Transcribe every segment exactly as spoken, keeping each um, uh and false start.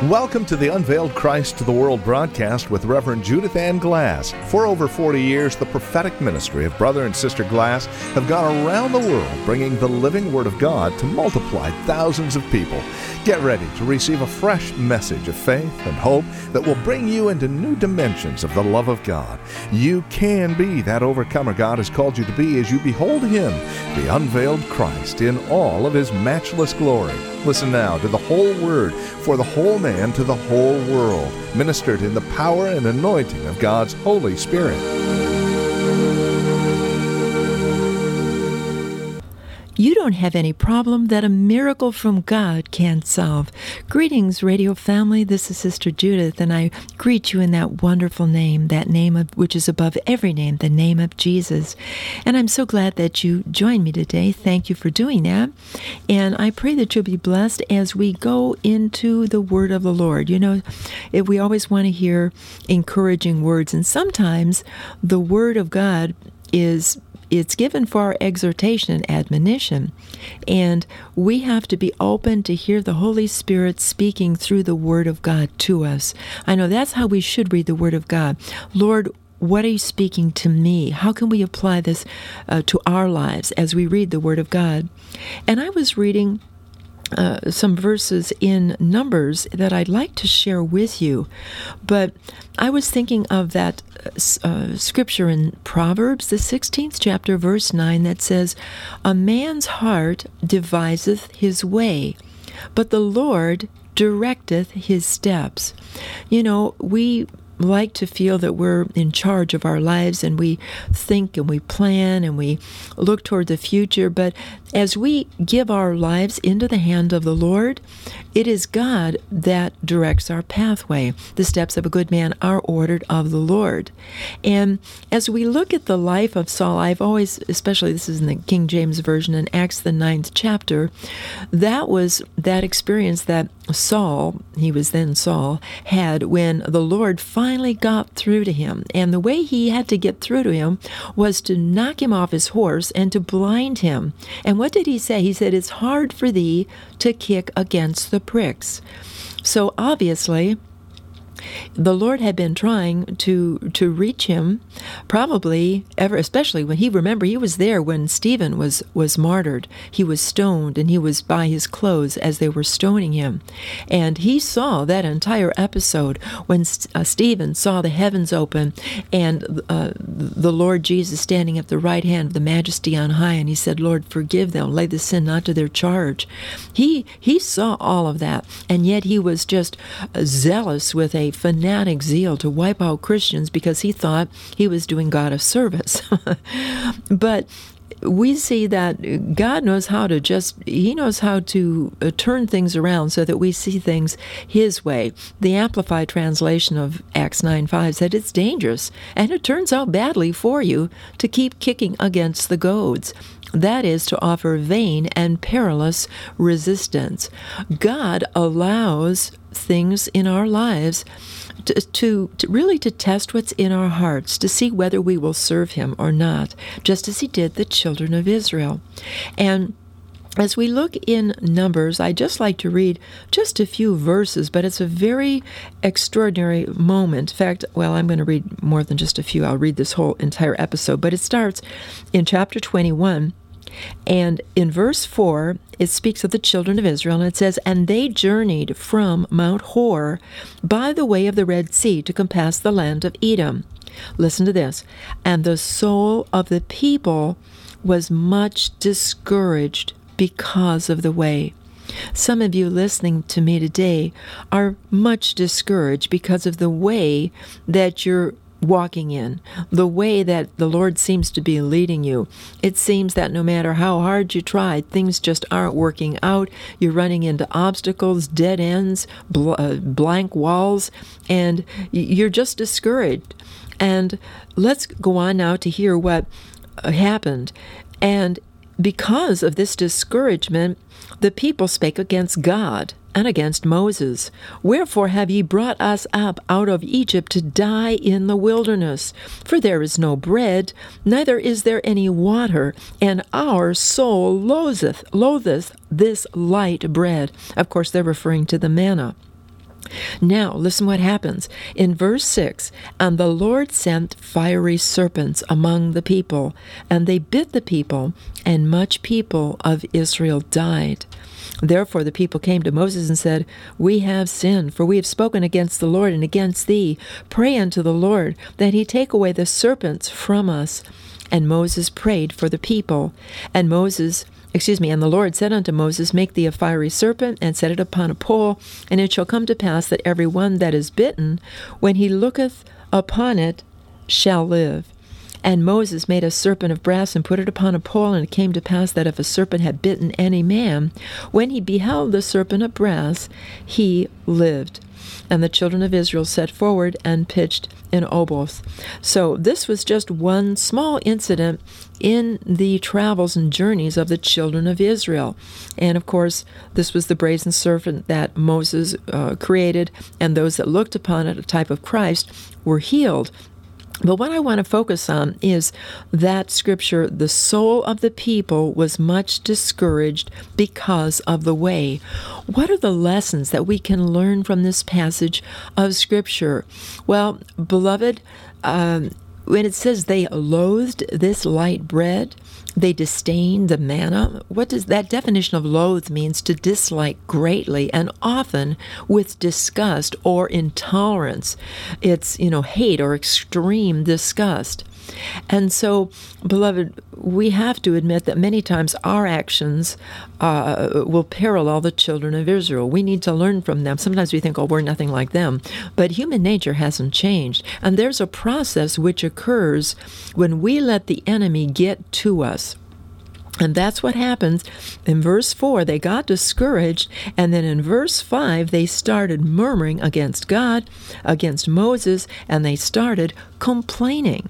Welcome to the Unveiled Christ to the World broadcast with Reverend Judith Ann Glass. For over forty years, the prophetic ministry of Brother and Sister Glass have gone around the world bringing the living Word of God to multiply thousands of people. Get ready to receive a fresh message of faith and hope that will bring you into new dimensions of the love of God. You can be that overcomer God has called you to be as you behold Him, the unveiled Christ, in all of His matchless glory. Listen now to the whole Word for the whole man to the whole world, ministered in the power and anointing of God's Holy Spirit. You don't have any problem that a miracle from God can't solve. Greetings, radio family. This is Sister Judith, and I greet you in that wonderful name, that name of, which is above every name, the name of Jesus. And I'm so glad that you joined me today. Thank you for doing that. And I pray that you'll be blessed as we go into the word of the Lord. You know, if we always want to hear encouraging words, and sometimes the word of God is It's given for our exhortation and admonition, and we have to be open to hear the Holy Spirit speaking through the Word of God to us. I know that's how we should read the Word of God. Lord, what are you speaking to me? How can we apply this uh, to our lives as we read the Word of God? And I was reading Uh, some verses in Numbers that I'd like to share with you, but I was thinking of that uh, scripture in Proverbs, the sixteenth chapter, verse nine, that says, "A man's heart deviseth his way, but the Lord directeth his steps." You know, we like to feel that we're in charge of our lives, and we think and we plan and we look toward the future. But as we give our lives into the hand of the Lord, it is God that directs our pathway. The steps of a good man are ordered of the Lord. And as we look at the life of Saul, I've always, especially this is in the King James Version in Acts the ninth chapter, that was that experience that Saul, he was then Saul, had when the Lord finally got through to him. And the way he had to get through to him was to knock him off his horse and to blind him. And what did he say? He said, "It's hard for thee to kick against the pricks." So obviously, the Lord had been trying to to reach him, probably ever, especially when he, remember, he was there when Stephen was, was martyred. He was stoned, and he was by his clothes as they were stoning him. And he saw that entire episode when uh, Stephen saw the heavens open and uh, the Lord Jesus standing at the right hand of the Majesty on high, and he said, "Lord, forgive them, lay the sin not to their charge." He, he saw all of that, and yet he was just uh, zealous with a fanatic zeal to wipe out Christians because he thought he was doing God a service. But we see that God knows how to just, He knows how to uh, turn things around so that we see things His way. The Amplified translation of Acts nine five said it's dangerous, and it turns out badly for you to keep kicking against the goads. That is to offer vain and perilous resistance. God allows things in our lives to, to, to really to test what's in our hearts, to see whether we will serve Him or not, just as He did the children of Israel. And as we look in Numbers, I just like to read just a few verses, but it's a very extraordinary moment. In fact, well, I'm going to read more than just a few. I'll read this whole entire episode, but it starts in chapter twenty-one, and in verse four, it speaks of the children of Israel, and it says, "And they journeyed from Mount Hor by the way of the Red Sea to compass the land of Edom." Listen to this. "And the soul of the people was much discouraged because of the way." Some of you listening to me today are much discouraged because of the way that you're walking in, the way that the Lord seems to be leading you. It seems that no matter how hard you try, things just aren't working out. You're running into obstacles, dead ends, bl- uh, blank walls, and you're just discouraged. And let's go on now to hear what happened. And because of this discouragement, the people spake against God and against Moses. "Wherefore have ye brought us up out of Egypt to die in the wilderness? For there is no bread, neither is there any water, and our soul loatheth, loatheth this light bread." Of course, they're referring to the manna. Now, listen what happens. In verse six, and the Lord sent fiery serpents among the people, and they bit the people, and much people of Israel died. Therefore the people came to Moses and said, We have sinned, for we have spoken against the Lord and against thee. Pray unto the Lord, that he take away the serpents from us. And Moses prayed for the people. And Moses Excuse me, and the Lord said unto Moses, Make thee a fiery serpent, and set it upon a pole, and it shall come to pass that every one that is bitten, when he looketh upon it, shall live. And Moses made a serpent of brass, and put it upon a pole, and it came to pass that if a serpent had bitten any man, when he beheld the serpent of brass, he lived. And the children of Israel set forward and pitched in Oboth. So this was just one small incident in the travels and journeys of the children of Israel. And of course, this was the brazen serpent that Moses uh, created, and those that looked upon it, a type of Christ, were healed. But what I want to focus on is that scripture, the soul of the people was much discouraged because of the way. What are the lessons that we can learn from this passage of scripture? Well, beloved, um, when it says they loathed this light bread, they disdained the manna. What does that definition of loathe means? To dislike greatly, and often with disgust or intolerance. It's, you know, hate or extreme disgust. And so, beloved, we have to admit that many times our actions uh, will parallel the children of Israel. We need to learn from them. Sometimes we think, oh, we're nothing like them. But human nature hasn't changed. And there's a process which occurs when we let the enemy get to us. And that's what happens. In verse four, they got discouraged, and then in verse five, they started murmuring against God, against Moses, and they started complaining.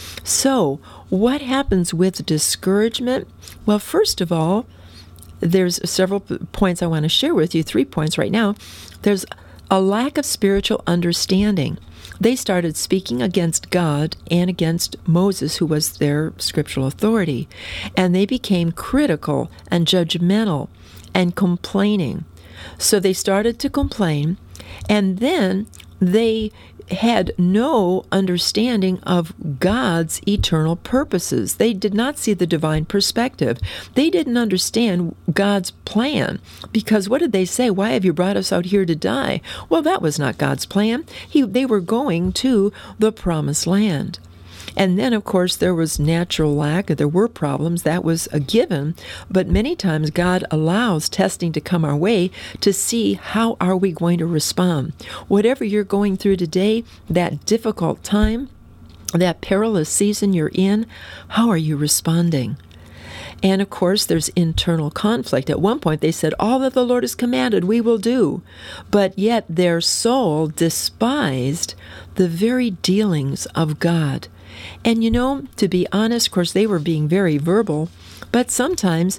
So, what happens with discouragement? Well, first of all, there's several points I want to share with you, three points right now. There's a lack of spiritual understanding. They started speaking against God and against Moses, who was their scriptural authority, and they became critical and judgmental and complaining. So they started to complain, and then they had no understanding of God's eternal purposes. They did not see the divine perspective. They didn't understand God's plan, because what did they say? Why have you brought us out here to die? Well, that was not God's plan. He, they were going to the promised land. And then, of course, there was natural lack. There were problems. That was a given. But many times God allows testing to come our way to see how are we going to respond. Whatever you're going through today, that difficult time, that perilous season you're in, how are you responding? And, of course, there's internal conflict. At one point, they said, all that the Lord has commanded, we will do. But yet their soul despised the very dealings of God. And, you know, to be honest, of course, they were being very verbal, but sometimes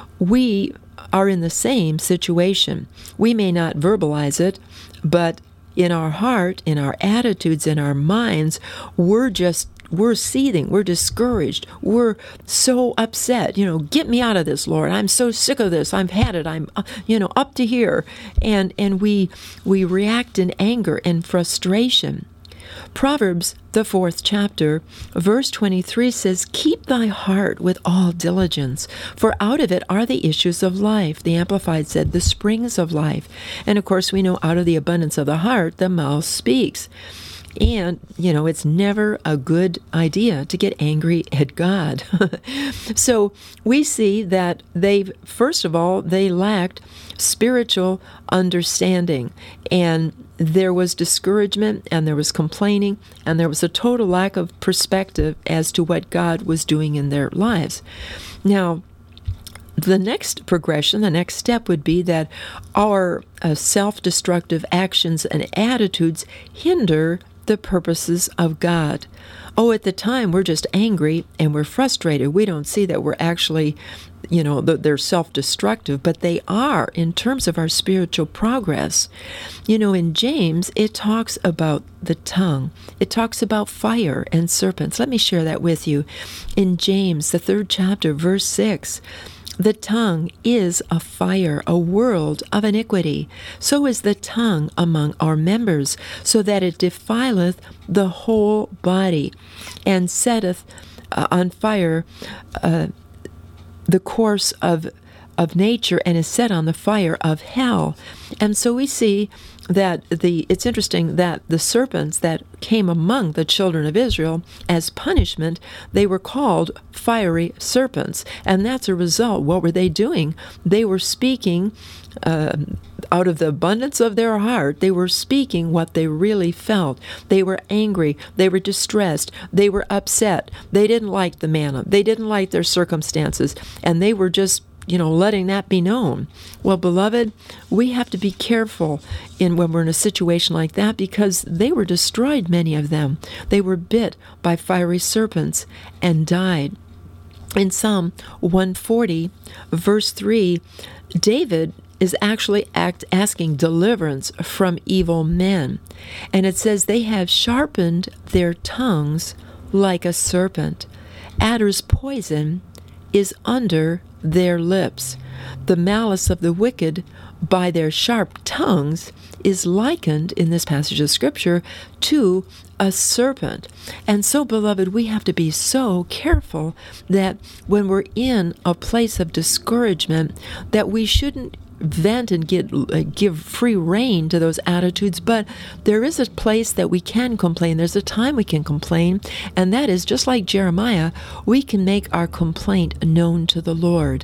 we are in the same situation. We may not verbalize it, but in our heart, in our attitudes, in our minds, we're just We're seething. We're discouraged. We're so upset. You know, get me out of this, Lord. I'm so sick of this. I've had it. I'm, you know, up to here. And and we we react in anger and frustration. Proverbs, the fourth chapter, verse twenty-three says, Keep thy heart with all diligence, for out of it are the issues of life. The Amplified said, the springs of life. And of course, we know out of the abundance of the heart, the mouth speaks. And, you know, it's never a good idea to get angry at God. So we see that they, first of all, they lacked spiritual understanding. And there was discouragement, and there was complaining, and there was a total lack of perspective as to what God was doing in their lives. Now, the next progression, the next step would be that our uh, self-destructive actions and attitudes hinder the purposes of God. Oh, at the time, we're just angry and we're frustrated. We don't see that we're actually, you know, they're self-destructive, but they are in terms of our spiritual progress. You know, in James, it talks about the tongue. It talks about fire and serpents. Let me share that with you. In James, the third chapter, verse six, The tongue is a fire, a world of iniquity. So is the tongue among our members, so that it defileth the whole body, and setteth uh, on fire uh, the course of of nature, and is set on the fire of hell. And so we see that the it's interesting that the serpents that came among the children of Israel as punishment, they were called fiery serpents. And that's a result. What were they doing? They were speaking uh, out of the abundance of their heart. They were speaking what they really felt. They were angry. They were distressed. They were upset. They didn't like the manna. They didn't like their circumstances. And they were just you know, letting that be known. Well, beloved, we have to be careful in when we're in a situation like that, because they were destroyed, many of them. They were bit by fiery serpents and died. In Psalm one forty, verse three, David is actually act, asking deliverance from evil men. And it says, they have sharpened their tongues like a serpent. Adder's poison is under their lips. The malice of the wicked by their sharp tongues is likened in this passage of Scripture to a serpent. And so, beloved, we have to be so careful that when we're in a place of discouragement, that we shouldn't vent and get, uh, give free rein to those attitudes, but there is a place that we can complain. There's a time we can complain, and that is just like Jeremiah, we can make our complaint known to the Lord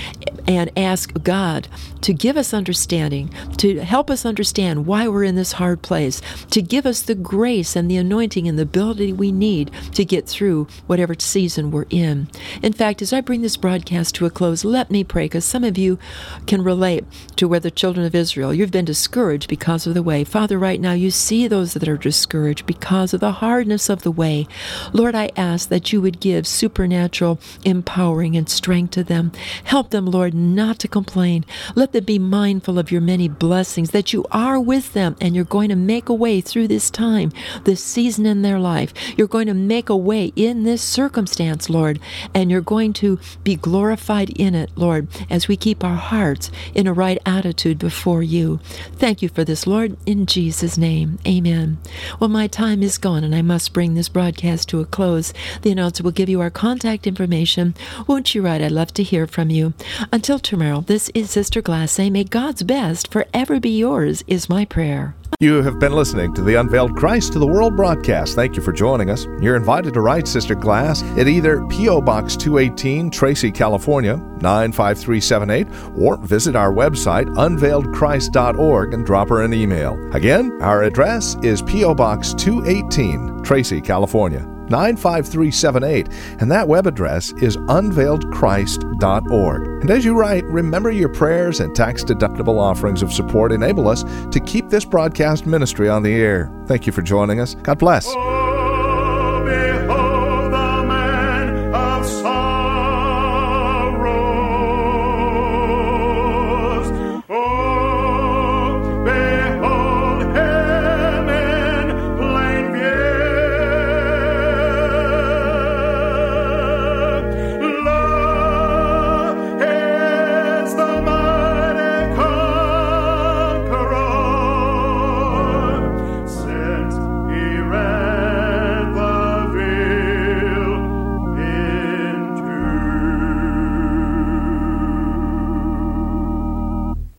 and ask God to give us understanding, to help us understand why we're in this hard place, to give us the grace and the anointing and the ability we need to get through whatever season we're in. In fact, as I bring this broadcast to a close, let me pray, because some of you can relate to where the children of Israel, you've been discouraged because of the way. Father, right now you see those that are discouraged because of the hardness of the way. Lord, I ask that you would give supernatural empowering and strength to them. Help them, Lord, not to complain. Let them be mindful of your many blessings, that you are with them and you're going to make a way through this time, this season in their life. You're going to make a way in this circumstance, Lord, and you're going to be glorified in it, Lord, as we keep our hearts in a right attitude before you. Thank you for this, Lord, in Jesus' name. Amen. Well, my time is gone, and I must bring this broadcast to a close. The announcer will give you our contact information. Won't you write? I'd love to hear from you. Until tomorrow, this is Sister Glass saying, may God's best forever be yours, is my prayer. You have been listening to the Unveiled Christ to the World broadcast. Thank you for joining us. You're invited to write Sister Glass at either P O. Box two eighteen, Tracy, California, nine five three seven eight, or visit our website, unveiled christ dot org, and drop her an email. Again, our address is P O. Box two eighteen, Tracy, California, nine five three seven eight, and that web address is unveiled christ dot org. And as you write, remember your prayers and tax-deductible offerings of support enable us to keep this broadcast ministry on the air. Thank you for joining us. God bless.